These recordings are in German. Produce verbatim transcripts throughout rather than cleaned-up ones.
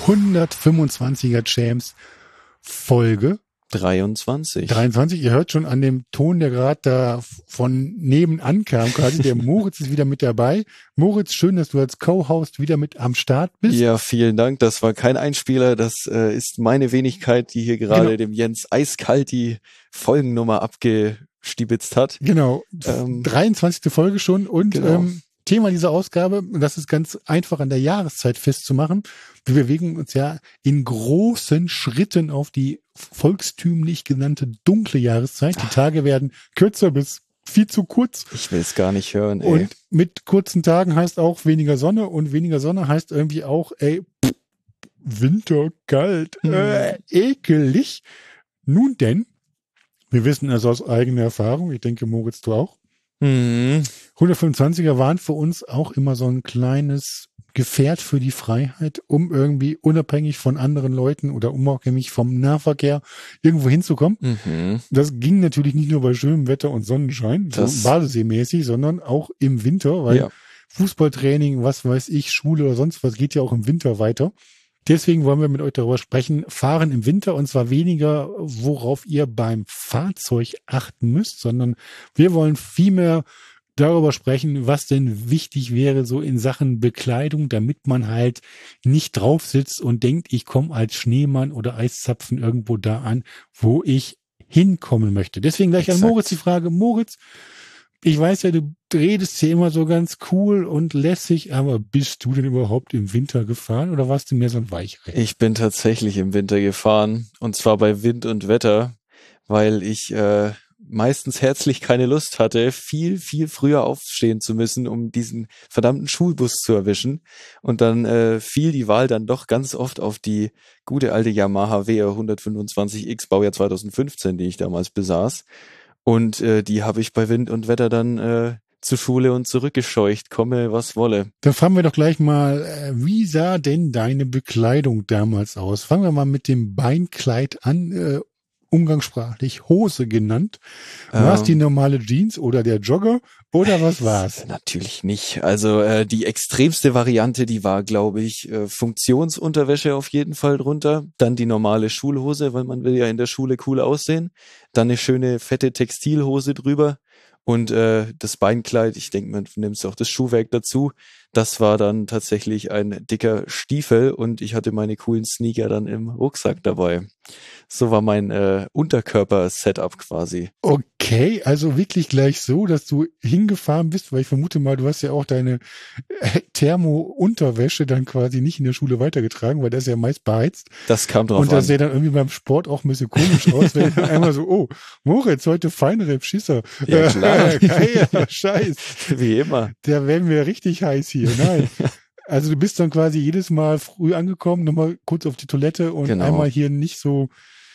hundertfünfundzwanziger Champs Folge dreiundzwanzig. dreiundzwanzig. Ihr hört schon an dem Ton, der gerade da von nebenan kam, quasi. Der Moritz ist wieder mit dabei. Moritz, schön, dass du als Co-Host wieder mit am Start bist. Ja, vielen Dank. Das war kein Einspieler. Das äh, ist meine Wenigkeit, die hier gerade Genau. dem Jens eiskalt die Folgennummer abgestibitzt hat. Genau. Ähm, dreiundzwanzigste Folge schon und genau. ähm, Thema dieser Ausgabe, und das ist ganz einfach an der Jahreszeit festzumachen. Wir bewegen uns ja in großen Schritten auf die volkstümlich genannte dunkle Jahreszeit. Die Tage werden kürzer bis viel zu kurz. Ich will es gar nicht hören, ey. Und mit kurzen Tagen heißt auch weniger Sonne und weniger Sonne heißt irgendwie auch, ey, pff, Winter, kalt, Hm. äh, ekelig. Nun denn, wir wissen also aus eigener Erfahrung, ich denke Moritz, du auch, Hm. hundertfünfundzwanziger waren für uns auch immer so ein kleines Gefährt für die Freiheit, um irgendwie unabhängig von anderen Leuten oder unabhängig vom Nahverkehr irgendwo hinzukommen. Mhm. Das ging natürlich nicht nur bei schönem Wetter und Sonnenschein, Das- so badeseemäßig, sondern auch im Winter, weil Ja. Fußballtraining, was weiß ich, Schule oder sonst was geht ja auch im Winter weiter. Deswegen wollen wir mit euch darüber sprechen, Fahren im Winter, und zwar weniger, worauf ihr beim Fahrzeug achten müsst, sondern wir wollen vielmehr darüber sprechen, was denn wichtig wäre so in Sachen Bekleidung, damit man halt nicht drauf sitzt und denkt, ich komme als Schneemann oder Eiszapfen irgendwo da an, wo ich hinkommen möchte. Deswegen gleich an Exakt. Moritz die Frage, Moritz, ich weiß ja, du redest hier immer so ganz cool und lässig, aber bist du denn überhaupt im Winter gefahren oder warst du mehr so ein Weichei? Ich bin tatsächlich im Winter gefahren, und zwar bei Wind und Wetter, weil ich äh, meistens herzlich keine Lust hatte, viel, viel früher aufstehen zu müssen, um diesen verdammten Schulbus zu erwischen. Und dann äh, fiel die Wahl dann doch ganz oft auf die gute alte Yamaha W R hundertfünfundzwanzig X Baujahr zweitausendfünfzehn, die ich damals besaß. Und äh, die habe ich bei Wind und Wetter dann äh, zur Schule und zurückgescheucht, komme was wolle. Dann fangen wir doch gleich mal, äh, wie sah denn deine Bekleidung damals aus? Fangen wir mal mit dem Beinkleid an, äh, umgangssprachlich Hose genannt. War es Ähm, die normale Jeans oder der Jogger oder was war's? Natürlich nicht. Also äh, die extremste Variante, die war, glaube ich, äh, Funktionsunterwäsche auf jeden Fall drunter. Dann die normale Schulhose, weil man will ja in der Schule cool aussehen. Dann eine schöne fette Textilhose drüber. Und äh, das Beinkleid, ich denke, man nimmt auch das Schuhwerk dazu. Das war dann tatsächlich ein dicker Stiefel, und ich hatte meine coolen Sneaker dann im Rucksack dabei. So war mein äh, Unterkörper-Setup quasi. Okay, also wirklich gleich so, dass du hingefahren bist, weil ich vermute mal, du hast ja auch deine äh, Thermo-Unterwäsche dann quasi nicht in der Schule weitergetragen, weil das ist ja meist beheizt. Das kam drauf Und das an. sähe dann irgendwie beim Sport auch ein bisschen komisch aus, wenn dann einmal so, oh, Moritz, heute feinere Schisser. Ja, klar. Geil, Scheiß. Wie immer. Da werden wir richtig heiß hier. Nein. Also du bist dann quasi jedes Mal früh angekommen, nochmal kurz auf die Toilette und Genau. einmal hier nicht so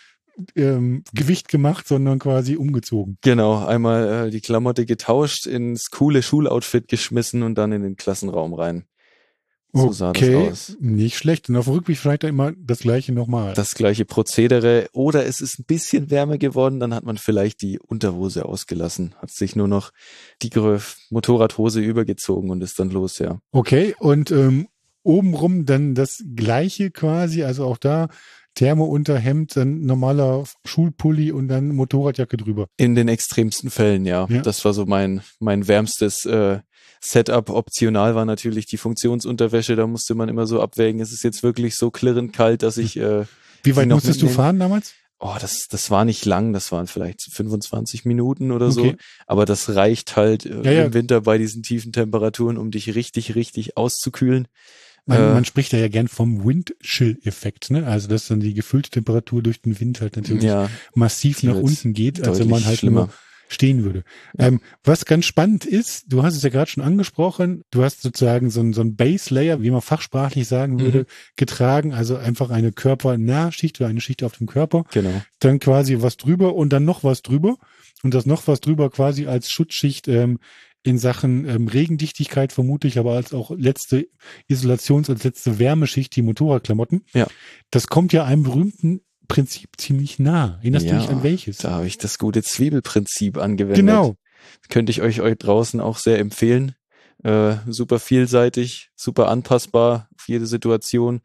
ähm, Gewicht gemacht, sondern quasi umgezogen. Genau, einmal äh, die Klamotte getauscht, ins coole Schuloutfit geschmissen und dann in den Klassenraum rein. So sah das Okay, aus. nicht schlecht. Und auf dem Rückweg vielleicht dann immer das Gleiche nochmal. Das gleiche Prozedere. Oder es ist ein bisschen wärmer geworden, dann hat man vielleicht die Unterhose ausgelassen, hat sich nur noch die Gr- Motorradhose übergezogen und ist dann los, ja. Okay, und ähm, obenrum dann das Gleiche quasi, also auch da Thermo-Unterhemd, dann normaler Schulpulli und dann Motorradjacke drüber. In den extremsten Fällen, ja. Ja. Das war so mein mein wärmstes äh, Setup. Optional war natürlich die Funktionsunterwäsche. Da musste man immer so abwägen, ist es jetzt wirklich so klirrend kalt, dass ich äh, Wie weit die noch musstest du mitnehmen? fahren damals? Oh, das das war nicht lang, das waren vielleicht fünfundzwanzig Minuten oder so. Okay. Aber das reicht halt äh, Ja, ja. im Winter bei diesen tiefen Temperaturen, um dich richtig, richtig auszukühlen. Man, Äh, man spricht ja, ja gern vom Windchill-Effekt, ne? Also dass dann die gefüllte Temperatur durch den Wind halt natürlich Ja, massiv die nach wird unten geht, als wenn deutlich man halt schlimmer. nur stehen würde. Ähm, was ganz spannend ist, du hast es ja gerade schon angesprochen, du hast sozusagen so ein, so ein Base Layer, wie man fachsprachlich sagen würde, Mhm. getragen, also einfach eine Körpernahschicht oder eine Schicht auf dem Körper, Genau. dann quasi was drüber und dann noch was drüber und das noch was drüber quasi als Schutzschicht ähm, in Sachen ähm, Regendichtigkeit vermutlich, aber als auch letzte Isolations-, als letzte Wärmeschicht die Motorradklamotten. Ja. Das kommt ja einem berühmten Prinzip ziemlich nah. Erinnerst du Ja, dich an welches? Da habe ich das gute Zwiebelprinzip angewendet. Genau. Könnte ich euch, euch draußen auch sehr empfehlen. Äh, super vielseitig, super anpassbar auf jede Situation.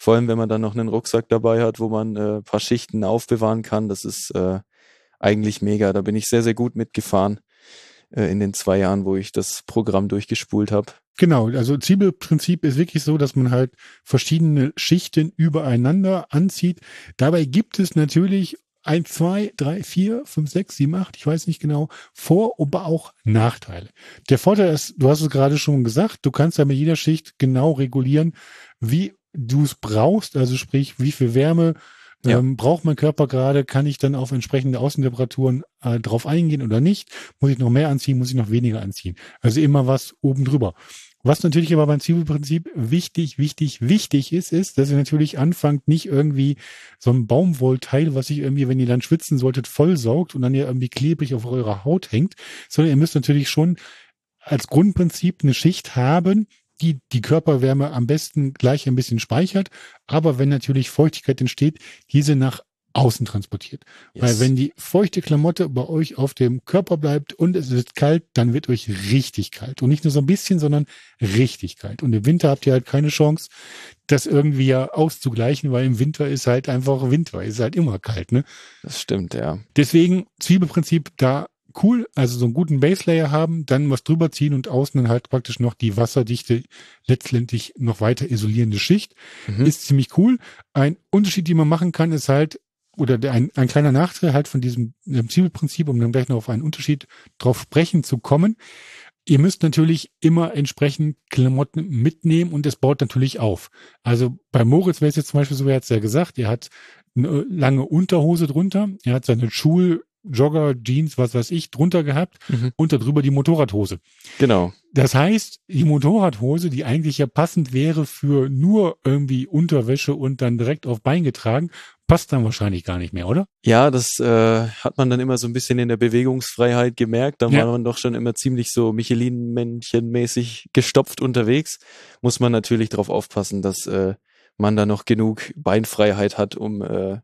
Vor allem, wenn man dann noch einen Rucksack dabei hat, wo man äh, ein paar Schichten aufbewahren kann. Das ist äh, eigentlich mega. Da bin ich sehr, sehr gut mitgefahren äh, in den zwei Jahren, wo ich das Programm durchgespult habe. Genau, also Zwiebelprinzip ist wirklich so, dass man halt verschiedene Schichten übereinander anzieht. Dabei gibt es natürlich ein, zwei, drei, vier, fünf, sechs, sieben, acht, ich weiß nicht genau, Vor-, aber auch Nachteile. Der Vorteil ist, du hast es gerade schon gesagt, du kannst ja mit jeder Schicht genau regulieren, wie du es brauchst, also sprich, wie viel Wärme Ja. ähm, braucht mein Körper gerade, kann ich dann auf entsprechende Außentemperaturen äh, drauf eingehen oder nicht, muss ich noch mehr anziehen, muss ich noch weniger anziehen. Also immer was oben drüber. Was natürlich aber beim Zwiebelprinzip wichtig, wichtig, wichtig ist, ist, dass ihr natürlich anfangt, nicht irgendwie so ein Baumwollteil, was sich irgendwie, wenn ihr dann schwitzen solltet, vollsaugt und dann ja irgendwie klebrig auf eurer Haut hängt, sondern ihr müsst natürlich schon als Grundprinzip eine Schicht haben, die die Körperwärme am besten gleich ein bisschen speichert, aber wenn natürlich Feuchtigkeit entsteht, diese nach außen transportiert. Yes. Weil wenn die feuchte Klamotte bei euch auf dem Körper bleibt und es ist kalt, dann wird euch richtig kalt. Und nicht nur so ein bisschen, sondern richtig kalt. Und im Winter habt ihr halt keine Chance, das irgendwie ja auszugleichen, weil im Winter ist halt einfach Winter, ist halt immer kalt, ne? Das stimmt, ja. Deswegen Zwiebelprinzip da cool, also so einen guten Baselayer haben, dann was drüber ziehen und außen dann halt praktisch noch die wasserdichte, letztendlich noch weiter isolierende Schicht. Mhm. Ist ziemlich cool. Ein Unterschied, den man machen kann, ist halt, oder der, ein, ein kleiner Nachteil halt von diesem dem Zwiebelprinzip, um dann gleich noch auf einen Unterschied drauf sprechen zu kommen. Ihr müsst natürlich immer entsprechend Klamotten mitnehmen und es baut natürlich auf. Also bei Moritz wäre es jetzt zum Beispiel so, er hat es ja gesagt, er hat eine lange Unterhose drunter, er hat seine Schul Jogger, Jeans, was weiß ich, drunter gehabt Mhm. und darüber die Motorradhose. Genau. Das heißt, die Motorradhose, die eigentlich ja passend wäre für nur irgendwie Unterwäsche und dann direkt auf Bein getragen, passt dann wahrscheinlich gar nicht mehr, oder? Ja, das äh, hat man dann immer so ein bisschen in der Bewegungsfreiheit gemerkt. Da Ja. war man doch schon immer ziemlich so Michelin-Männchen-mäßig gestopft unterwegs. Muss man natürlich darauf aufpassen, dass äh, man da noch genug Beinfreiheit hat, um äh,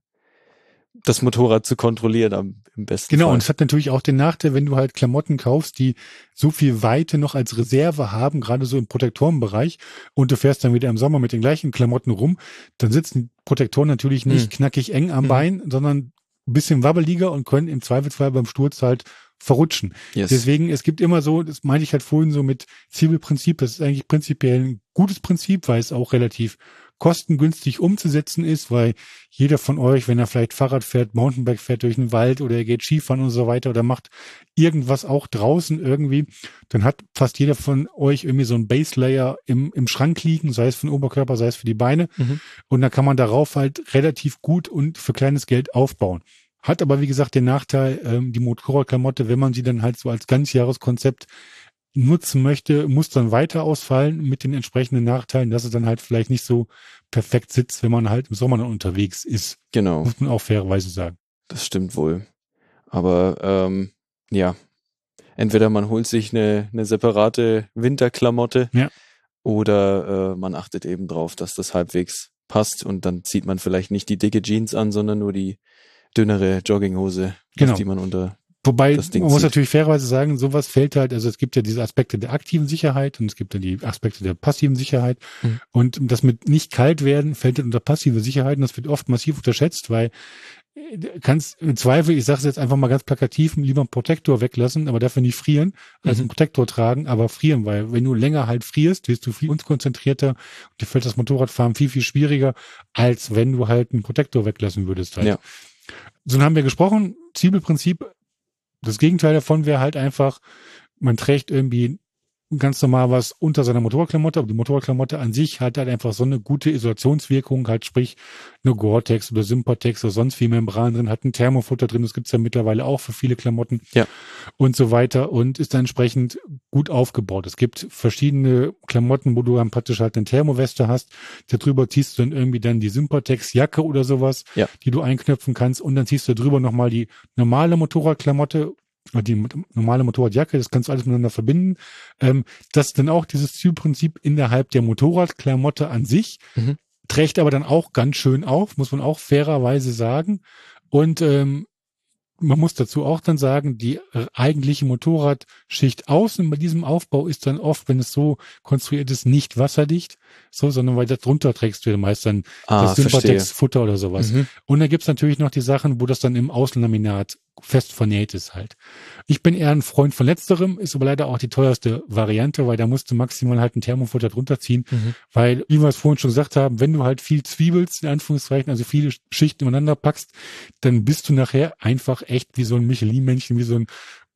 das Motorrad zu kontrollieren am, im besten Genau, Fall. und es hat natürlich auch den Nachteil, wenn du halt Klamotten kaufst, die so viel Weite noch als Reserve haben, gerade so im Protektorenbereich, und du fährst dann wieder im Sommer mit den gleichen Klamotten rum, dann sitzen Protektoren natürlich nicht Hm. knackig eng am Mhm. Bein, sondern ein bisschen wabbeliger und können im Zweifelsfall beim Sturz halt verrutschen. Yes. Deswegen, es gibt immer so, das meinte ich halt vorhin so mit Zwiebelprinzip, das ist eigentlich prinzipiell ein gutes Prinzip, weil es auch relativ kostengünstig umzusetzen ist, weil jeder von euch, wenn er vielleicht Fahrrad fährt, Mountainbike fährt durch den Wald oder er geht Skifahren und so weiter oder macht irgendwas auch draußen irgendwie, dann hat fast jeder von euch irgendwie so ein Baselayer im, im Schrank liegen, sei es für den Oberkörper, sei es für die Beine. Mhm. Und da kann man darauf halt relativ gut und für kleines Geld aufbauen. Hat aber, wie gesagt, den Nachteil, ähm, die Motorradklamotte, wenn man sie dann halt so als Ganzjahreskonzept nutzen möchte, muss dann weiter ausfallen mit den entsprechenden Nachteilen, dass es dann halt vielleicht nicht so perfekt sitzt, wenn man halt im Sommer dann unterwegs ist. Genau, Muss man auch fairerweise sagen. das stimmt wohl. Aber ähm, ja, entweder man holt sich eine, eine separate Winterklamotte Ja. oder äh, man achtet eben drauf, dass das halbwegs passt und dann zieht man vielleicht nicht die dicke Jeans an, sondern nur die dünnere Jogginghose, Genau. auf die man unter Wobei, das Ding man muss zieht. natürlich fairerweise sagen, sowas fällt halt, also es gibt ja diese Aspekte der aktiven Sicherheit und es gibt ja die Aspekte der passiven Sicherheit. Mhm. Und das mit nicht kalt werden fällt halt unter passive Sicherheit und das wird oft massiv unterschätzt, weil äh, kannst im Zweifel, ich sage es jetzt einfach mal ganz plakativ, lieber einen Protektor weglassen, aber dafür nicht frieren, als Mhm. einen Protektor tragen, aber frieren, weil wenn du länger halt frierst, wirst du viel unkonzentrierter und dir fällt das Motorradfahren viel, viel schwieriger, als wenn du halt einen Protektor weglassen würdest halt. Ja. So haben wir gesprochen, Zwiebelprinzip. Das Gegenteil davon wäre halt einfach, man trägt irgendwie ganz normal was unter seiner Motorradklamotte, aber die Motorradklamotte an sich hat halt einfach so eine gute Isolationswirkung, halt sprich eine Gore-Tex oder Sympatex oder sonst wie Membran drin, hat ein Thermofutter drin, das gibt's ja mittlerweile auch für viele Klamotten Ja. und so weiter und ist dann entsprechend gut aufgebaut. Es gibt verschiedene Klamotten, wo du dann praktisch halt eine Thermoweste hast, darüber ziehst du dann irgendwie dann die Sympatex-Jacke oder sowas, Ja. die du einknöpfen kannst und dann ziehst du drüber nochmal die normale Motorradklamotte, die normale Motorradjacke, das kannst du alles miteinander verbinden. Ähm, das ist dann auch dieses Zielprinzip innerhalb der Motorradklamotte an sich, Mhm. trägt aber dann auch ganz schön auf, muss man auch fairerweise sagen. Und ähm, man muss dazu auch dann sagen, die eigentliche Motorradschicht außen bei diesem Aufbau ist dann oft, wenn es so konstruiert ist, nicht wasserdicht, so, sondern weil das drunter trägst du meist dann Ah, das Sympatex-Futter oder sowas. Mhm. Und da gibt's natürlich noch die Sachen, wo das dann im Außenlaminat fest vernäht ist halt. Ich bin eher ein Freund von letzterem, ist aber leider auch die teuerste Variante, weil da musst du maximal halt ein Thermofutter drunter ziehen, Mhm. weil, wie wir es vorhin schon gesagt haben, wenn du halt viel zwiebelst, in Anführungszeichen, also viele Schichten übereinander packst, dann bist du nachher einfach echt wie so ein Michelin-Männchen, wie so ein,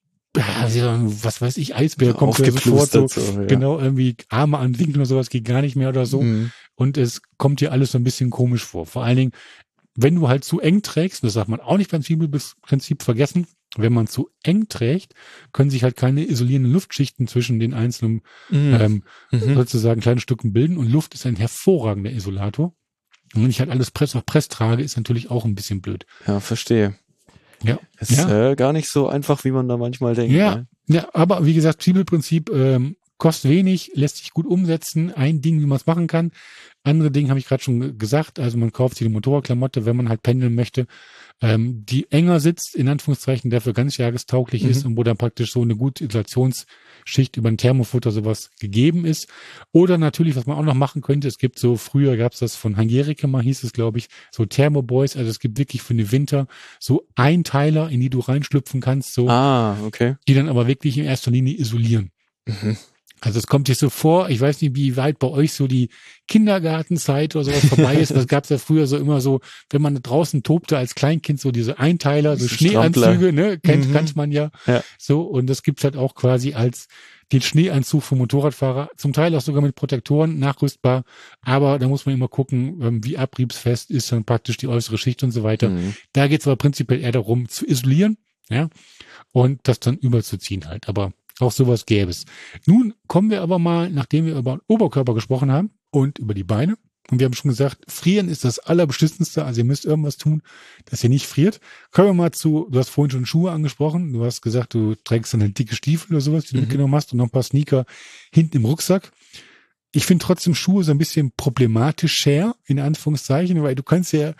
ja, wie so ein, was weiß ich, Eisbär, So kommt ja sofort so, aufgeplustert so, ja. genau, irgendwie Arme an Winkeln oder sowas geht gar nicht mehr oder so. Mhm. Und es kommt dir alles so ein bisschen komisch vor. Vor allen Dingen, wenn du halt zu eng trägst, das darf man auch nicht beim Zwiebelprinzip vergessen, wenn man zu eng trägt, können sich halt keine isolierenden Luftschichten zwischen den einzelnen Mhm. ähm, Mhm. sozusagen kleinen Stücken bilden und Luft ist ein hervorragender Isolator. Und wenn ich halt alles Press auf Press trage, ist natürlich auch ein bisschen blöd. Ja, verstehe. Ja, Ist ja, äh, gar nicht so einfach, wie man da manchmal denkt. ja, Ne? ja, aber wie gesagt, Zwiebelprinzip ähm, kostet wenig, lässt sich gut umsetzen. Ein Ding, wie man es machen kann. Andere Ding habe ich gerade schon gesagt. Also man kauft sich eine Motorradklamotte, wenn man halt pendeln möchte, ähm, die enger sitzt, in Anführungszeichen, dafür ganzjahrestauglich Mhm. ist und wo dann praktisch so eine gute Isolationsschicht über ein Thermofutter sowas gegeben ist. Oder natürlich, was man auch noch machen könnte, es gibt so, früher gab es das von Hangerike mal, hieß es, glaube ich, so Thermoboys. Also es gibt wirklich für den Winter so Einteiler, in die du reinschlüpfen kannst, so, Ah, okay. die dann aber wirklich in erster Linie isolieren. Mhm. Also es kommt dir so vor, ich weiß nicht, wie weit bei euch so die Kindergartenzeit oder sowas vorbei ist. Das gab es ja früher so immer so, wenn man draußen tobte als Kleinkind, so diese Einteiler, so Diese Schneeanzüge, ne, kennt, Mhm. kannte man ja. Ja. So, und das gibt's halt auch quasi als den Schneeanzug für Motorradfahrer, zum Teil auch sogar mit Protektoren nachrüstbar. Aber da muss man immer gucken, ähm, wie abriebsfest ist dann praktisch die äußere Schicht und so weiter. Mhm. Da geht's aber prinzipiell eher darum, zu isolieren, ja, und das dann überzuziehen halt. Aber auch sowas gäbe es. Nun kommen wir aber mal, nachdem wir über den Oberkörper gesprochen haben und über die Beine, und wir haben schon gesagt, frieren ist das Allerbeschissenste, also ihr müsst irgendwas tun, dass ihr nicht friert. Kommen wir mal zu, du hast vorhin schon Schuhe angesprochen, du hast gesagt, du trägst dann eine dicke Stiefel oder sowas, die du Mhm. mitgenommen hast und noch ein paar Sneaker hinten im Rucksack. Ich finde trotzdem Schuhe so ein bisschen problematischer, in Anführungszeichen, weil du kannst ja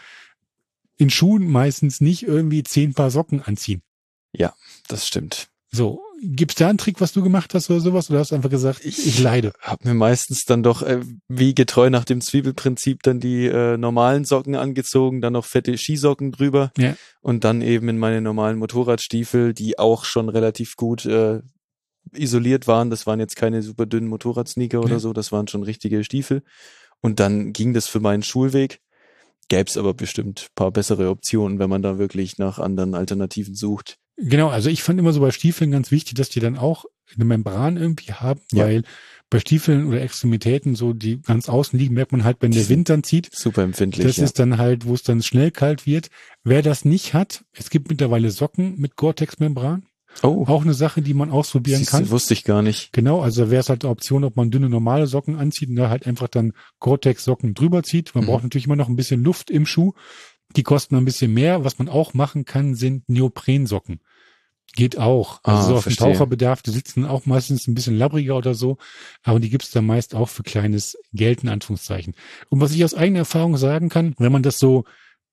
in Schuhen meistens nicht irgendwie zehn Paar Socken anziehen. Ja, das stimmt. So, gibt's da einen Trick, was du gemacht hast oder sowas? Oder hast du einfach gesagt, ich, ich leide? Hab mir meistens dann doch, äh, wie getreu nach dem Zwiebelprinzip, dann die äh, normalen Socken angezogen, dann noch fette Skisocken drüber Ja. und dann eben in meine normalen Motorradstiefel, die auch schon relativ gut äh, isoliert waren. Das waren jetzt keine super dünnen Motorradsneaker oder Ja. so, das waren schon richtige Stiefel. Und dann ging das für meinen Schulweg. Gäb's aber bestimmt paar bessere Optionen, wenn man da wirklich nach anderen Alternativen sucht. Genau, also ich fand immer so bei Stiefeln ganz wichtig, dass die dann auch eine Membran irgendwie haben, Ja. weil bei Stiefeln oder Extremitäten, so die ganz außen liegen, merkt man halt, wenn Die der sind Wind dann zieht. Super empfindlich. Das ja. ist dann halt, wo es dann schnell kalt wird. Wer das nicht hat, es gibt mittlerweile Socken mit Gore-Tex-Membran. Oh, Auch eine Sache, die man ausprobieren siehste, kann. wusste ich gar nicht. Genau, also wäre es halt eine Option, ob man dünne normale Socken anzieht und da halt einfach dann Gore-Tex-Socken drüber zieht. Man Mhm. braucht natürlich immer noch ein bisschen Luft im Schuh. Die kosten ein bisschen mehr. Was man auch machen kann, sind Neoprensocken. Geht auch. Also Ah, so auf dem verstehe. Taucherbedarf, die sitzen auch meistens ein bisschen labbriger oder so, aber die gibt's dann meist auch für kleines Geld, in Anführungszeichen. Und was ich aus eigener Erfahrung sagen kann, wenn man das so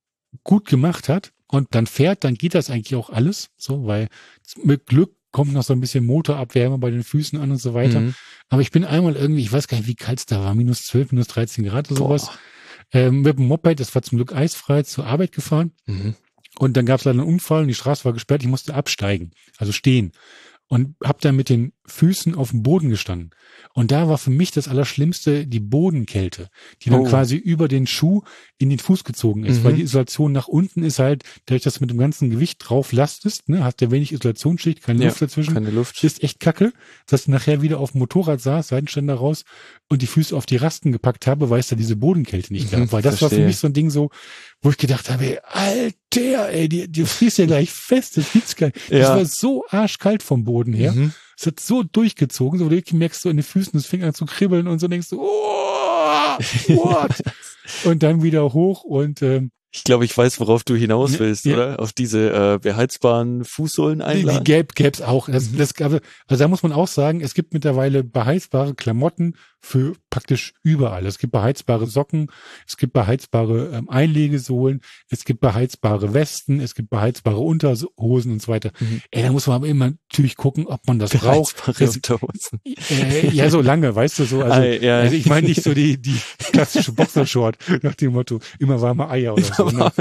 gut gemacht hat und dann fährt, dann geht das eigentlich auch alles, so, weil mit Glück kommt noch so ein bisschen Motorabwärme bei den Füßen an und so weiter. Mhm. Aber ich bin einmal irgendwie, ich weiß gar nicht, wie kalt es da war, minus zwölf, minus dreizehn Grad oder sowas, Boah. ähm, mit dem Moped, das war zum Glück eisfrei, zur Arbeit gefahren. Mhm. Und dann gab es leider einen Unfall und die Straße war gesperrt. Ich musste absteigen, also stehen. Und habe dann mit den Füßen auf dem Boden gestanden. Und da war für mich das Allerschlimmste die Bodenkälte, die dann Oh. quasi über den Schuh in den Fuß gezogen ist. Mhm. Weil die Isolation nach unten ist halt, dadurch, dass du mit dem ganzen Gewicht drauf lastest, ne, hast du wenig Isolationsschicht, keine Ja, Luft dazwischen. Keine Luft. Ist echt kacke, dass ich nachher wieder auf dem Motorrad saß, Seitenständer raus und die Füße auf die Rasten gepackt habe, weil es da diese Bodenkälte nicht gab. Mhm, Weil das war für verstehe. mich so ein Ding so, wo ich gedacht habe, ey, Alter, ey, die, die frierst ja gleich fest, das gibt's gar nicht. Das Ja. war so arschkalt vom Boden her. Mhm. Es hat so durchgezogen, so du wirklich merkst so in den Füßen, das fing an zu kribbeln und so denkst du, oh, what? Und dann wieder hoch und ähm, Ich glaube, ich weiß, worauf du hinaus Ja, willst, ja. oder? Auf diese äh, beheizbaren Fußsohlen Die, die einladen. gäb, gäb's auch. Das, das, also da muss man auch sagen, es gibt mittlerweile beheizbare Klamotten für praktisch überall. Es gibt beheizbare Socken, es gibt beheizbare ähm, Einlegesohlen, es gibt beheizbare Westen, es gibt beheizbare Unterhosen und so weiter. Mhm. Ey, da muss man aber immer natürlich gucken, ob man das braucht. Beheizbare Es, Unterhosen. äh, ja, so lange, weißt du, so. Also, Ah, ja. also ich meine nicht so die, die klassische Boxershort nach dem Motto, immer warme Eier oder so. Ne?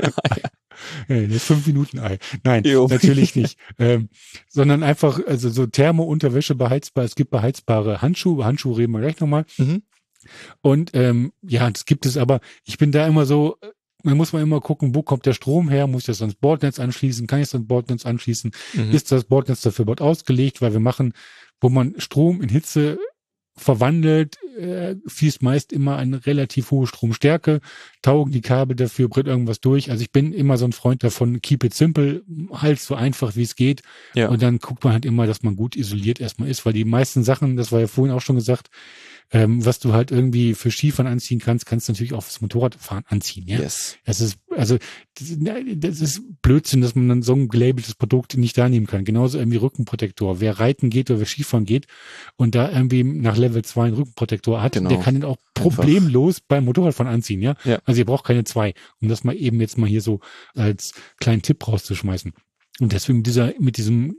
Ja, das fünf Minuten Ei. Nein, Jo. natürlich nicht. Ähm, sondern einfach, also so Thermo-Unterwäsche beheizbar. Es gibt beheizbare Handschuhe. Handschuhe reden wir gleich nochmal. Mhm. Und ähm, ja, das gibt es aber. Ich bin da immer so, man muss mal immer gucken, wo kommt der Strom her? Muss ich das ans Bordnetz anschließen? Kann ich das ans Bordnetz anschließen? Mhm. Ist das Bordnetz dafür überhaupt ausgelegt? Weil wir machen, wo man Strom in Hitze verwandelt, äh, fließt meist immer eine relativ hohe Stromstärke, taugen die Kabel dafür, brennt irgendwas durch. Also ich bin immer so ein Freund davon, keep it simple, halt so einfach wie es geht. Ja. Und dann guckt man halt immer, dass man gut isoliert erstmal ist, weil die meisten Sachen, das war ja vorhin auch schon gesagt, ähm, was du halt irgendwie für Skifahren anziehen kannst, kannst du natürlich auch fürs Motorradfahren anziehen, ja. Yes. Es ist, also, das, das ist Blödsinn, dass man dann so ein gelabeltes Produkt nicht da nehmen kann. Genauso irgendwie Rückenprotektor. Wer reiten geht oder wer Skifahren geht und da irgendwie nach Level zwei einen Rückenprotektor hat, Genau. der kann den auch problemlos beim Motorradfahren anziehen, ja. Ja. Also ihr braucht keine zwei, um das mal eben jetzt mal hier so als kleinen Tipp rauszuschmeißen. Und deswegen dieser, mit diesem,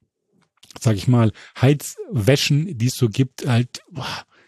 sag ich mal, Heizwäschen, die es so gibt, halt, boah,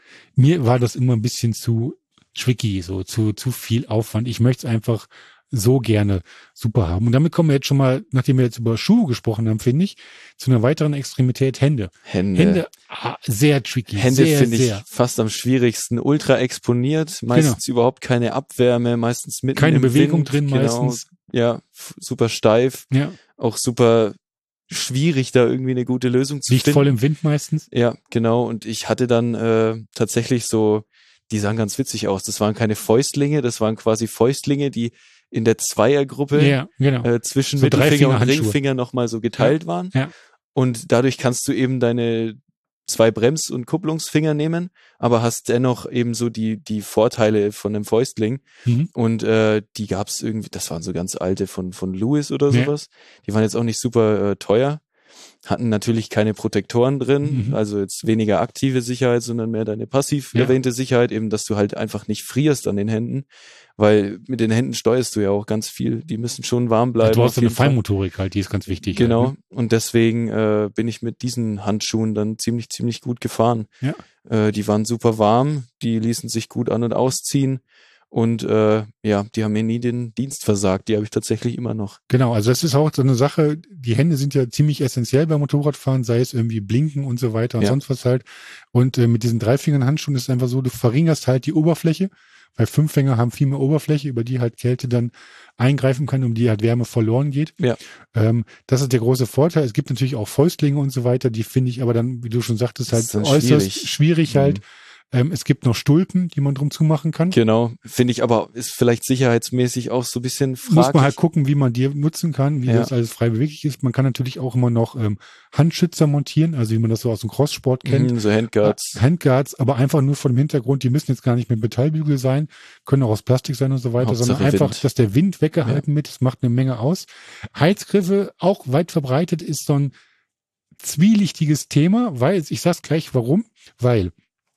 mir war das immer ein bisschen zu tricky, so zu zu viel Aufwand. Ich möchte es einfach so gerne super haben. Und damit kommen wir jetzt schon mal, nachdem wir jetzt über Schuhe gesprochen haben, finde ich, zu einer weiteren Extremität, Hände. Hände. Hände, ah, sehr tricky. Hände sehr, finde ich sehr. fast am schwierigsten. Ultra exponiert, meistens überhaupt keine Abwärme, meistens mitten Keine im Bewegung Wind, drin genau, meistens. Ja, f- super steif, Ja, auch super schwierig, da irgendwie eine gute Lösung zu liegt finden. voll im Wind meistens. Ja, genau. Und ich hatte dann äh, tatsächlich so, die sahen ganz witzig aus. Das waren keine Fäustlinge, das waren quasi Fäustlinge, die in der Zweiergruppe Ja, genau. äh, zwischen So Mittelfinger und Dreifinger-Handschuhe. Ringfinger nochmal so geteilt waren. Ja. Und dadurch kannst du eben deine zwei Brems- und Kupplungsfinger nehmen, aber hast dennoch eben so die die Vorteile von einem Fäustling. Mhm. Und äh, die gab's irgendwie, das waren so ganz alte von von Lewis oder Ja. sowas. Die waren jetzt auch nicht super äh, teuer, hatten natürlich keine Protektoren drin, Mhm. also jetzt weniger aktive Sicherheit, sondern mehr deine passiv Ja. erwähnte Sicherheit, eben, dass du halt einfach nicht frierst an den Händen, weil mit den Händen steuerst du ja auch ganz viel, die müssen schon warm bleiben. Du auf hast so eine jeden Fall. Feinmotorik halt, die ist ganz wichtig. Genau, Halt, und deswegen äh, bin ich mit diesen Handschuhen dann ziemlich, ziemlich gut gefahren. Ja. Äh, die waren super warm, die ließen sich gut an- und ausziehen und äh, ja, die haben mir nie den Dienst versagt, die habe ich tatsächlich immer noch. Genau, also das ist auch so eine Sache, die Hände sind ja ziemlich essentiell beim Motorradfahren, sei es irgendwie Blinken und so weiter und Ja. sonst was halt. Und äh, mit diesen Dreifingern-Handschuhen ist es einfach so, du verringerst halt die Oberfläche, weil Fünffinger haben viel mehr Oberfläche, über die halt Kälte dann eingreifen kann, um die halt Wärme verloren geht. Ja. Ähm, das ist der große Vorteil. Es gibt natürlich auch Fäustlinge und so weiter, die finde ich aber dann, wie du schon sagtest, Das halt ist dann äußerst schwierig. schwierig, halt. Mhm. Ähm, es gibt noch Stulpen, die man drum zumachen kann. Genau, finde ich aber, ist vielleicht sicherheitsmäßig auch so ein bisschen fraglich. Muss man halt gucken, wie man die nutzen kann, wie Ja. das alles frei beweglich ist. Man kann natürlich auch immer noch ähm, Handschützer montieren, also wie man das so aus dem Crosssport kennt. Mhm, so Handguards. Handguards, aber einfach nur vor dem Hintergrund, die müssen jetzt gar nicht mit Metallbügel sein, können auch aus Plastik sein und so weiter, sondern Hauptsache einfach, Wind. dass der Wind weggehalten wird, das macht eine Menge aus. Heizgriffe, auch weit verbreitet, ist so ein zwielichtiges Thema, weil, ich sag's gleich warum, weil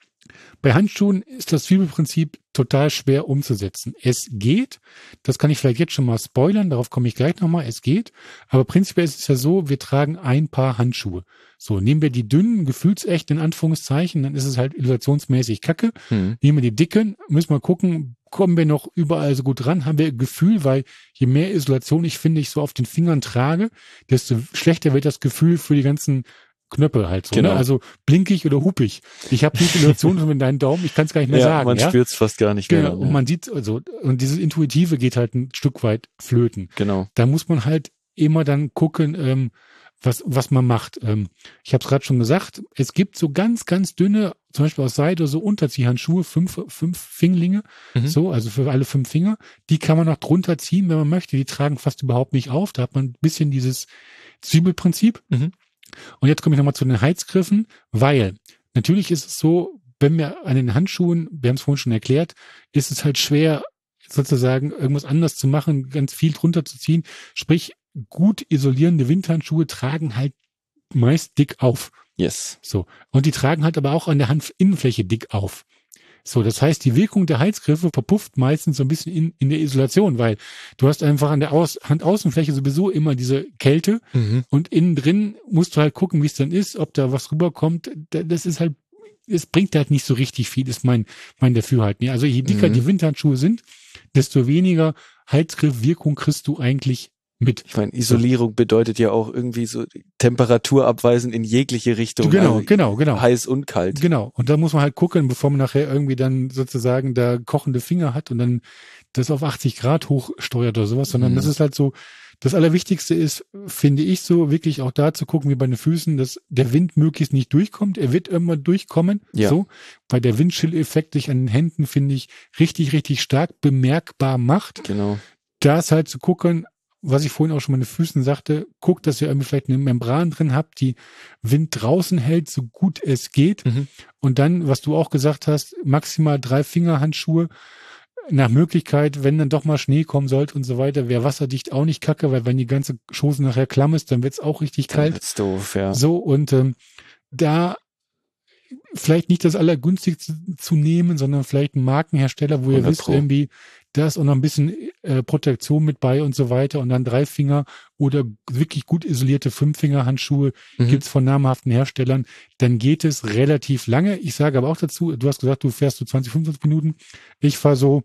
bei Handschuhen ist das Zwiebelprinzip total schwer umzusetzen. Es geht, das kann ich vielleicht jetzt schon mal spoilern, darauf komme ich gleich nochmal, es geht, aber prinzipiell ist es ja so, wir tragen ein Paar Handschuhe. So, nehmen wir die dünnen, gefühlsecht in Anführungszeichen, dann ist es halt isolationsmäßig kacke. Mhm. Nehmen wir die dicken, müssen wir gucken, kommen wir noch überall so gut ran, haben wir Gefühl, weil je mehr Isolation ich finde, ich so auf den Fingern trage, desto schlechter wird das Gefühl für die ganzen Knöpfe halt so. Genau. Ne? Also blinkig oder hupig. Ich habe die Isolation schon mit deinen Daumen, ich kann es gar nicht mehr Ja, sagen. man ja? spürt's fast gar nicht mehr. Genau, dann, und ja. man sieht, also, und dieses Intuitive geht halt ein Stück weit flöten. Genau. Da muss man halt immer dann gucken, ähm, was, was man macht. Ähm, ich habe es gerade schon gesagt, es gibt so ganz, ganz dünne, zum Beispiel aus Seide, so Unterziehhandschuhe, fünf, fünf Finglinge, Mhm. so, also für alle fünf Finger. Die kann man noch drunter ziehen, wenn man möchte. Die tragen fast überhaupt nicht auf. Da hat man ein bisschen dieses Zwiebelprinzip. Mhm. Und jetzt komme ich nochmal zu den Heizgriffen, weil natürlich ist es so, wenn wir an den Handschuhen, wir haben es vorhin schon erklärt, ist es halt schwer, sozusagen irgendwas anders zu machen, ganz viel drunter zu ziehen. Sprich, gut isolierende Windhandschuhe tragen halt meist dick auf. Yes. So. Und die tragen halt aber auch an der Handinnenfläche dick auf. So, das heißt, die Wirkung der Halsgriffe verpufft meistens so ein bisschen in, in der Isolation, weil du hast einfach an der Aus- Handaußenfläche sowieso immer diese Kälte Mhm. und innen drin musst du halt gucken, wie es dann ist, ob da was rüberkommt. Das ist halt, es bringt halt nicht so richtig viel, ist mein, mein Dafürhalten. Also je dicker Mhm. die Windhandschuhe sind, desto weniger Halsgriffwirkung kriegst du eigentlich mit. Ich meine, Isolierung bedeutet ja auch irgendwie so Temperatur abweisen in jegliche Richtung. Genau, also genau, genau. Heiß und kalt. Genau. Und da muss man halt gucken, bevor man nachher irgendwie dann sozusagen da kochende Finger hat und dann das auf achtzig Grad hochsteuert oder sowas, sondern Mhm. das ist halt so, das Allerwichtigste ist, finde ich so, wirklich auch da zu gucken, wie bei den Füßen, dass der Wind möglichst nicht durchkommt. Er wird irgendwann durchkommen, Ja. so, weil der Windchill-Effekt sich an den Händen, finde ich, richtig, richtig stark bemerkbar macht. Genau. Da ist halt zu gucken, was ich vorhin auch schon mal mit den Füßen sagte, guckt, dass ihr irgendwie vielleicht eine Membran drin habt, die Wind draußen hält, so gut es geht. Mhm. Und dann, was du auch gesagt hast, maximal drei Fingerhandschuhe. Nach Möglichkeit, wenn dann doch mal Schnee kommen sollte und so weiter, wäre wasserdicht auch nicht kacke, weil wenn die ganze Chose nachher klamm ist, dann wird's auch richtig Dann kalt. wird's doof, ja. So, und ähm, da vielleicht nicht das Allergünstigste zu nehmen, sondern vielleicht einen Markenhersteller, wo ihr hundert wisst, Pro. irgendwie, da ist auch noch ein bisschen äh, Protektion mit bei und so weiter und dann drei Finger oder wirklich gut isolierte Fünffinger-Handschuhe Mhm. gibt's von namhaften Herstellern, dann geht es relativ lange. Ich sage aber auch dazu, du hast gesagt, du fährst so zwanzig, fünfundzwanzig Minuten. Ich fahre so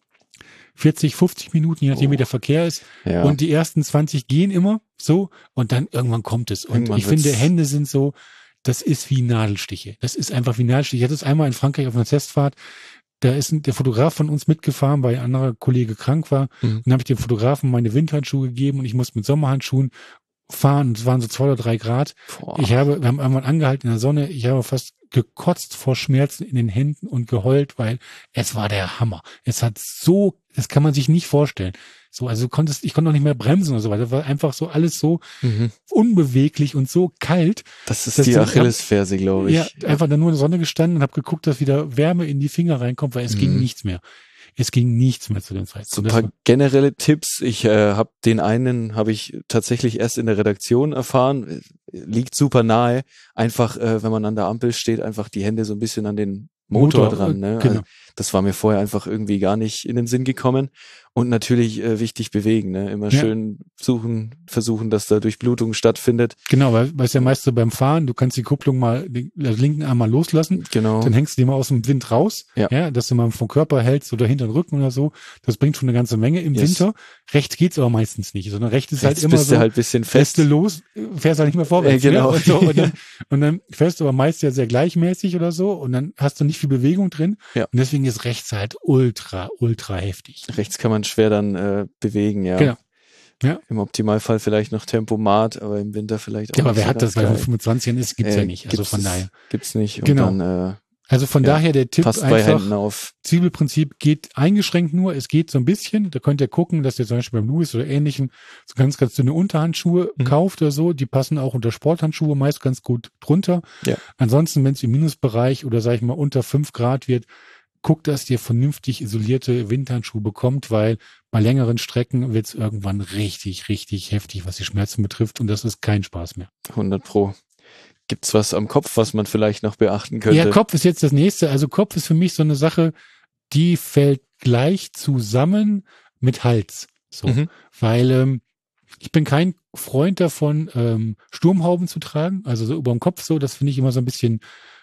vierzig, fünfzig Minuten, je nachdem Oh. wie der Verkehr ist. Ja. Und die ersten zwanzig gehen immer so und dann irgendwann kommt es. Und Irgendwann ich finde, wird's- Hände sind so, das ist wie Nadelstiche. Das ist einfach wie Nadelstiche. Ich hatte es einmal in Frankreich auf einer Testfahrt. Da ist ein, der Fotograf von uns mitgefahren, weil ein anderer Kollege krank war. Mhm. Und dann habe ich dem Fotografen meine Windhandschuhe gegeben und ich musste mit Sommerhandschuhen fahren. Und es waren so zwei oder drei Grad. Boah. Ich habe, wir haben irgendwann angehalten in der Sonne. Ich habe fast gekotzt vor Schmerzen in den Händen und geheult, weil es war der Hammer. Es hat so, das kann man sich nicht vorstellen. So, also du konntest, ich konnte noch nicht mehr bremsen oder so weiter. Das war einfach so alles so Mhm. unbeweglich und so kalt. Das ist Das die sind- Achillesferse, glaube ich. Ja, einfach da nur in der Sonne gestanden und habe geguckt, dass wieder Wärme in die Finger reinkommt, weil es Mhm. ging nichts mehr. Es ging nichts mehr zu dem So Zeitpunkt. ein Das paar generelle Tipps. Ich äh, habe den einen, habe ich tatsächlich erst in der Redaktion erfahren. Liegt super nahe. Einfach, äh, wenn man an der Ampel steht, einfach die Hände so ein bisschen an den Motor, Motor, dran. äh, Ne? genau. Also, das war mir vorher einfach irgendwie gar nicht in den Sinn gekommen. Und natürlich äh, wichtig bewegen. Ne? Immer Ja. schön suchen, versuchen, dass da Durchblutung stattfindet. Genau, weil, weil es ja meist so beim Fahren, du kannst die Kupplung mal, den den linken Arm mal loslassen, Genau. dann hängst du die mal aus dem Wind raus, Ja. dass du mal vom Körper hältst oder hinter den Rücken oder so. Das bringt schon eine ganze Menge im Yes. Winter. Rechts geht's aber meistens nicht, sondern rechts ist Rechts halt immer bist so, du halt ein bisschen fährst fest. du los, fährst halt nicht mehr vorwärts. Äh, genau. Ne? Und, so, und, dann, und dann fährst du aber meist ja sehr gleichmäßig oder so und dann hast du nicht viel Bewegung drin. Ja. Und deswegen ist rechts halt ultra, ultra heftig. Rechts kann man schwer dann äh, bewegen, ja. Genau. Ja. Im Optimalfall vielleicht noch Tempomat, aber im Winter vielleicht auch Ja, aber nicht wer so hat das, ganz weil geil. fünfundzwanzig ist, gibt's Äh, ja nicht. Also gibt's von es- daher. Gibt's nicht. Und Genau. dann äh, Also von Ja, daher der Tipp passt bei einfach, Händen auf. Zwiebelprinzip geht eingeschränkt nur, es geht so ein bisschen. Da könnt ihr gucken, dass ihr zum Beispiel beim Louis oder Ähnlichem so ganz, ganz dünne Unterhandschuhe Mhm. kauft oder so. Die passen auch unter Sporthandschuhe meist ganz gut drunter. Ja. Ansonsten, wenn es im Minusbereich oder sag ich mal unter fünf Grad wird, guckt, dass ihr vernünftig isolierte Windhandschuhe bekommt, weil bei längeren Strecken wird es irgendwann richtig, richtig heftig, was die Schmerzen betrifft und das ist kein Spaß mehr. hundert Pro. Gibt's was am Kopf, was man vielleicht noch beachten könnte? Ja, Kopf ist jetzt das nächste. Also Kopf ist für mich so eine Sache, die fällt gleich zusammen mit Hals. So, Mhm. weil ähm, ich bin kein Freund davon, ähm, Sturmhauben zu tragen, also so über dem Kopf so, das finde ich immer so ein bisschen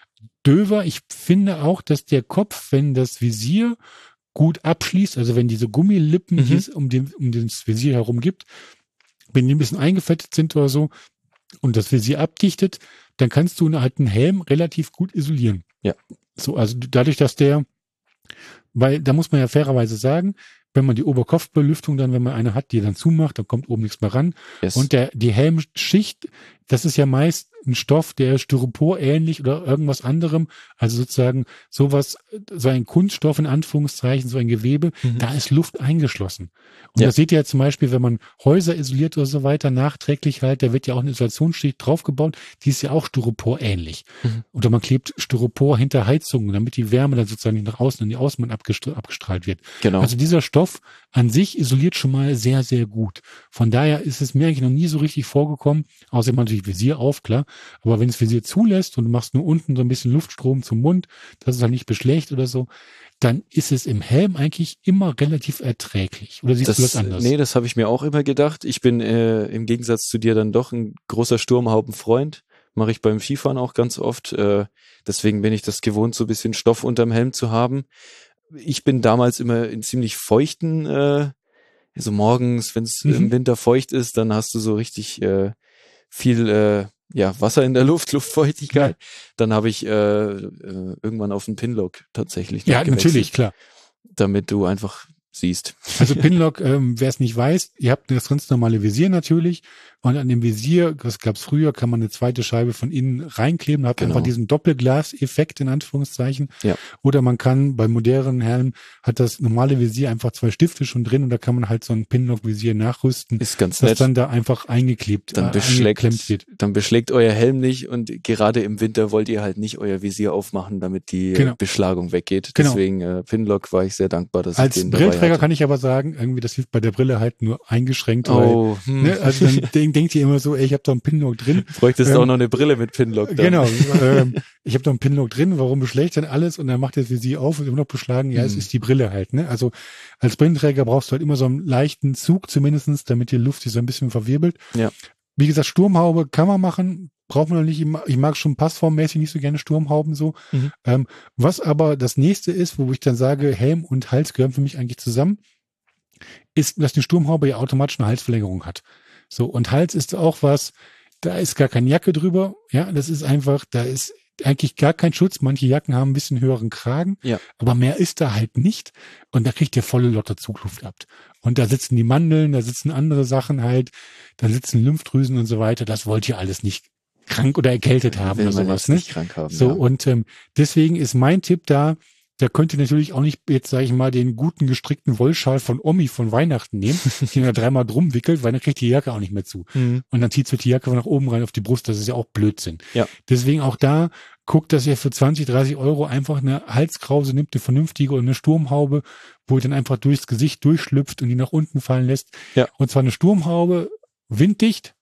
döver. Ich finde auch, dass der Kopf, wenn das Visier gut abschließt, also wenn diese Gummilippen, Mhm. die es um, den, um das Visier herum gibt, wenn die ein bisschen eingefettet sind oder so und das Visier abdichtet, dann kannst du halt einen Helm relativ gut isolieren. Ja. So, also dadurch, dass der, weil da muss man ja fairerweise sagen, wenn man die Oberkopfbelüftung dann, wenn man eine hat, die dann zumacht, dann kommt oben nichts mehr ran. Yes. Und der, die Helmschicht das ist ja meist ein Stoff, der Styropor ähnlich oder irgendwas anderem, also sozusagen sowas, so ein Kunststoff in Anführungszeichen, so ein Gewebe, Mhm. da ist Luft eingeschlossen. Und Ja. das seht ihr ja zum Beispiel, wenn man Häuser isoliert oder so weiter, nachträglich halt, da wird ja auch eine Isolationsschicht draufgebaut, die ist ja auch Styropor ähnlich. Mhm. Oder man klebt Styropor hinter Heizungen, damit die Wärme dann sozusagen nicht nach außen in die Außenwand abgestra- abgestrahlt wird. Genau. Also dieser Stoff an sich isoliert schon mal sehr, sehr gut. Von daher ist es mir eigentlich noch nie so richtig vorgekommen, außer man natürlich Visier auf, klar. Aber wenn es Visier zulässt und du machst nur unten so ein bisschen Luftstrom zum Mund, dass es halt nicht beschlägt oder so, dann ist es im Helm eigentlich immer relativ erträglich. Oder siehst das, du das anders? Nee, das habe ich mir auch immer gedacht. Ich bin äh, im Gegensatz zu dir dann doch ein großer Sturmhaubenfreund. Mache ich beim Skifahren auch ganz oft. Äh, deswegen bin ich das gewohnt, so ein bisschen Stoff unterm Helm zu haben. Ich bin damals immer in ziemlich feuchten, äh, also morgens, wenn es Mhm. im Winter feucht ist, dann hast du so richtig äh, viel äh, ja, Wasser in der Luft, Luftfeuchtigkeit. Ja. Dann habe ich äh, äh, irgendwann auf den Pinlock tatsächlich noch Ja, gewechselt, natürlich, klar. damit du einfach siehst. Also Pinlock, ähm, wer es nicht weiß, ihr habt das ganz normale Visier natürlich und an dem Visier, das gab's früher, kann man eine zweite Scheibe von innen reinkleben, hat Genau. einfach diesen Doppelglas-Effekt in Anführungszeichen. Ja. Oder man kann, bei modernen Helmen hat das normale Visier einfach zwei Stifte schon drin und da kann man halt so ein Pinlock-Visier nachrüsten, Ist ganz das nett. dann da einfach eingeklebt, Dann äh, beschlägt, eingeklemmt wird. dann beschlägt euer Helm nicht und gerade im Winter wollt ihr halt nicht euer Visier aufmachen, damit die Genau. Beschlagung weggeht. Genau. Deswegen äh, Pinlock war ich sehr dankbar, dass Als ich den dabei Brillenträger hatte. kann ich aber sagen, irgendwie das hilft bei der Brille halt nur eingeschränkt, weil, Oh, hm. ne, also dann denk, denkt ihr immer so, ey, ich habe doch einen Pinlock drin. Bräuchtest du ähm, auch noch eine Brille mit Pinlock dann. Genau, ähm, ich habe doch einen Pinlock drin, warum beschlägt denn alles? Und dann macht das Visier auf und immer noch beschlagen, ja, es Mhm. ist die Brille halt, ne? Also als Brillenträger brauchst du halt immer so einen leichten Zug zumindestens, damit die Luft sich so ein bisschen verwirbelt. Ja. Wie gesagt, Sturmhaube kann man machen, braucht man noch nicht. Ich mag schon passformmäßig nicht so gerne Sturmhauben so. Mhm. Ähm, was aber das nächste ist, wo ich dann sage, Helm und Hals gehören für mich eigentlich zusammen, ist, dass die Sturmhaube ja automatisch eine Halsverlängerung hat. So, und Hals ist auch was, da ist gar keine Jacke drüber. Ja, das ist einfach, da ist eigentlich gar kein Schutz. Manche Jacken haben ein bisschen höheren Kragen, Ja. aber mehr ist da halt nicht. Und da kriegt ihr volle Lotte Zugluft ab. Und da sitzen die Mandeln, da sitzen andere Sachen halt, da sitzen Lymphdrüsen und so weiter. Das wollt ihr alles nicht krank oder erkältet haben Will oder man sowas, jetzt ne? nicht krank haben. So, ja. und ähm, deswegen ist mein Tipp da, da könnt ihr natürlich auch nicht jetzt, sage ich mal, den guten gestrickten Wollschal von Omi von Weihnachten nehmen, den er dreimal drum wickelt, weil dann kriegt die Jacke auch nicht mehr zu. Mhm. Und dann zieht die Jacke nach oben rein auf die Brust, das ist ja auch Blödsinn. Ja. Deswegen auch da, guckt, dass ihr für zwanzig, dreißig Euro einfach eine Halskrause nimmt, eine vernünftige oder eine Sturmhaube, wo ihr dann einfach durchs Gesicht durchschlüpft und die nach unten fallen lässt. Ja. Und zwar eine Sturmhaube, winddicht,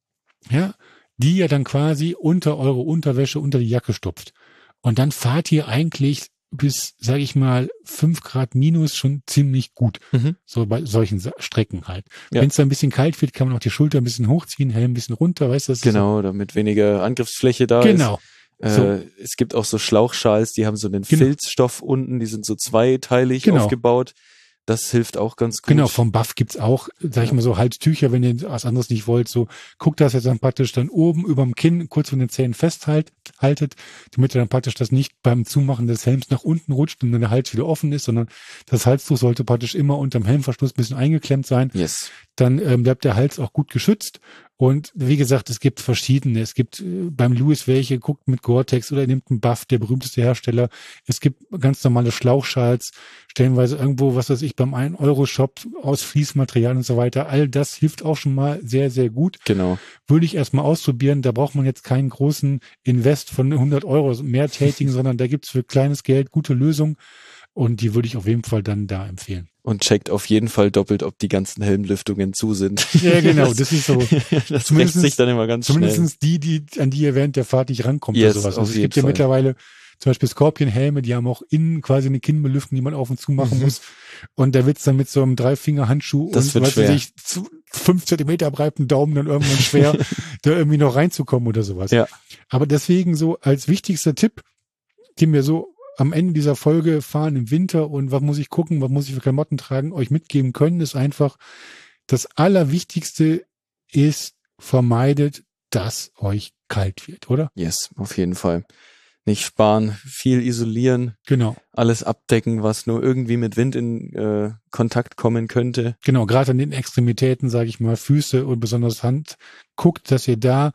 ja, die ihr dann quasi unter eure Unterwäsche, unter die Jacke stopft. Und dann fahrt ihr eigentlich bis, sage ich mal, fünf Grad minus schon ziemlich gut. Mhm. So bei solchen Sa- Strecken halt. Ja. Wenn es da ein bisschen kalt wird, kann man auch die Schulter ein bisschen hochziehen, Helm ein bisschen runter, weißt du? Das ist Genau, damit weniger Angriffsfläche da so, ist. genau. Äh, So. Es gibt auch so Schlauchschals, die haben so einen Genau. Filzstoff unten, die sind so zweiteilig Genau. aufgebaut. Das hilft auch ganz gut. Genau, vom Buff gibt's auch, sag ich Ja. mal so, Halstücher, wenn ihr was anderes nicht wollt, so, guckt, dass ihr dann praktisch dann oben überm Kinn kurz von den Zähnen festhaltet, haltet, damit ihr dann praktisch das nicht beim Zumachen des Helms nach unten rutscht und dann der Hals wieder offen ist, sondern das Halstuch sollte praktisch immer unterm Helmverschluss ein bisschen eingeklemmt sein. Yes. Dann ähm, bleibt der Hals auch gut geschützt. Und wie gesagt, es gibt verschiedene. Es gibt äh, beim Lewis welche, guckt mit Gore-Tex oder nimmt einen Buff, der berühmteste Hersteller. Es gibt ganz normale Schlauchschals, stellenweise irgendwo, was weiß ich, beim ein Euro Shop aus Fließmaterial und so weiter. All das hilft auch schon mal sehr, sehr gut. Genau. Würde ich erstmal ausprobieren. Da braucht man jetzt keinen großen Invest von hundert Euro mehr tätigen, sondern da gibt's für kleines Geld gute Lösungen. Und die würde ich auf jeden Fall dann da empfehlen. Und checkt auf jeden Fall doppelt, ob die ganzen Helmlüftungen zu sind. Ja, genau, Das, das ist so. das Zumindest- rächt sich dann immer ganz schnell. Zumindest die, die, an die ihr während der Fahrt nicht rankommt Yes, oder sowas. auf Also es jeden gibt ja Fall. mittlerweile zum Beispiel Scorpion-Helme, die haben auch innen quasi eine Kinnbelüftung, die man auf und zu machen Mhm. muss. Und da wird's dann mit so einem Dreifinger-Handschuh Das und wird weiß schwer. ich, zu fünf Zentimeter breiten Daumen dann irgendwann schwer, da irgendwie noch reinzukommen oder sowas. Ja. Aber deswegen so als wichtigster Tipp, den wir so am Ende dieser Folge fahren im Winter und was muss ich gucken, was muss ich für Klamotten tragen, euch mitgeben können, ist einfach, das Allerwichtigste ist, vermeidet, dass euch kalt wird, oder? Yes, auf jeden Fall. Nicht sparen, viel isolieren, Genau, alles abdecken, was nur irgendwie mit Wind in äh, Kontakt kommen könnte. genau, gerade an den Extremitäten, sage ich mal, Füße und besonders Hand, guckt, dass ihr da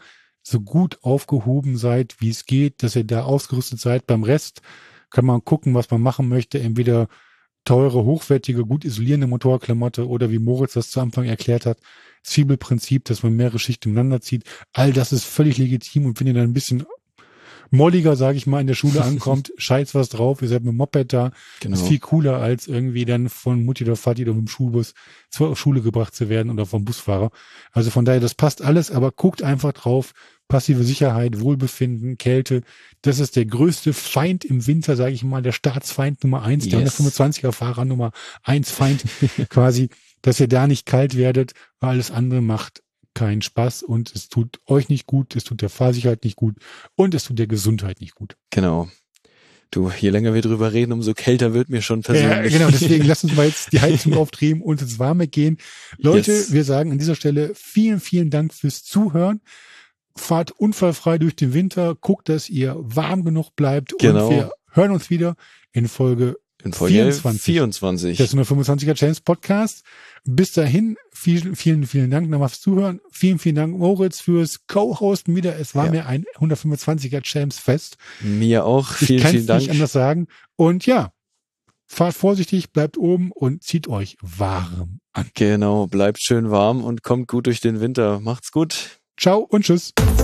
so gut aufgehoben seid, wie es geht, dass ihr da ausgerüstet seid. Beim Rest kann man gucken, was man machen möchte. Entweder teure, hochwertige, gut isolierende Motorklamotte oder wie Moritz das zu Anfang erklärt hat, Zwiebelprinzip, dass man mehrere Schichten umeinander zieht. All das ist völlig legitim, und wenn ihr dann ein bisschen molliger, sage ich mal, in der Schule ankommt, scheiß was drauf, ihr seid mit dem Moped da. Genau. Ist viel cooler, als irgendwie dann von Mutti oder Vati oder mit dem Schulbus zur Schule gebracht zu werden oder vom Busfahrer. Also von daher, das passt alles, aber guckt einfach drauf. Passive Sicherheit, Wohlbefinden, Kälte, das ist der größte Feind im Winter, sage ich mal, der Staatsfeind Nummer eins, yes. Der hundertfünfundzwanziger Fahrer Nummer eins Feind quasi, dass ihr da nicht kalt werdet, weil alles andere macht keinen Spaß und es tut euch nicht gut, es tut der Fahrsicherheit nicht gut und es tut der Gesundheit nicht gut. Genau. Du, je länger wir drüber reden, umso kälter wird mir schon persönlich. Ja, genau, deswegen lass uns mal jetzt die Heizung aufdrehen und ins Warme gehen. Leute, yes. Wir sagen an dieser Stelle vielen, vielen Dank fürs Zuhören. Fahrt unfallfrei durch den Winter, guckt, dass ihr warm genug bleibt, genau. Und wir hören uns wieder in Folge In Folge vierundzwanzig. vierundzwanzig. Das hundertfünfundzwanziger James Podcast. Bis dahin, vielen, vielen, vielen Dank nochmal fürs Zuhören. Vielen, vielen Dank, Moritz, fürs Co-Hosten wieder. Es war ja. mir ein hundertfünfundzwanziger James Fest. Mir auch. Ich vielen, vielen Dank. Ich kann es nicht anders sagen. Und ja, fahrt vorsichtig, bleibt oben und zieht euch warm an. Genau, bleibt schön warm und kommt gut durch den Winter. Macht's gut. Ciao und tschüss.